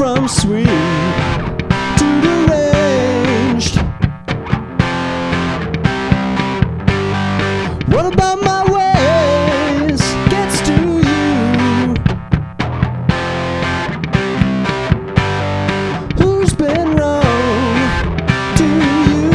from sweet to deranged. What about my ways gets to you? Who's been wrong to you?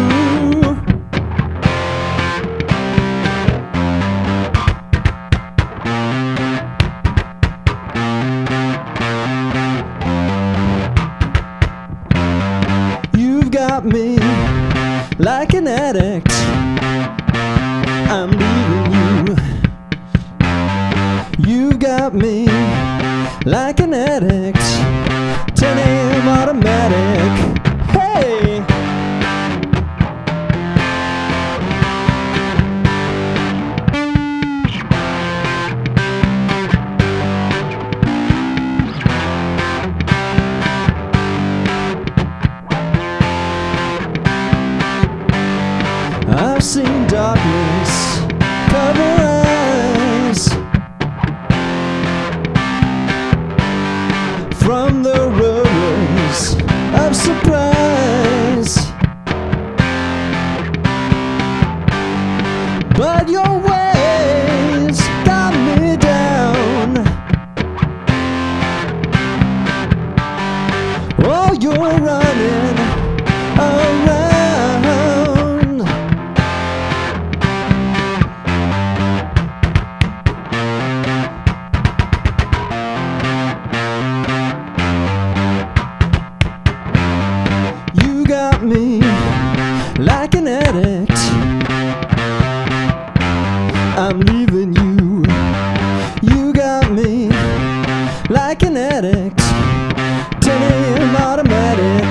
You've got me like an addict. I'm leaving you. You got me like an addict. 10 a.m. automatic. Hey! I've seen darkness cover eyes from the rumors of surprise, but your ways got me down. Oh, you're running around. You got me like an addict. I'm leaving you. You got me like an addict. 10 a.m. automatic.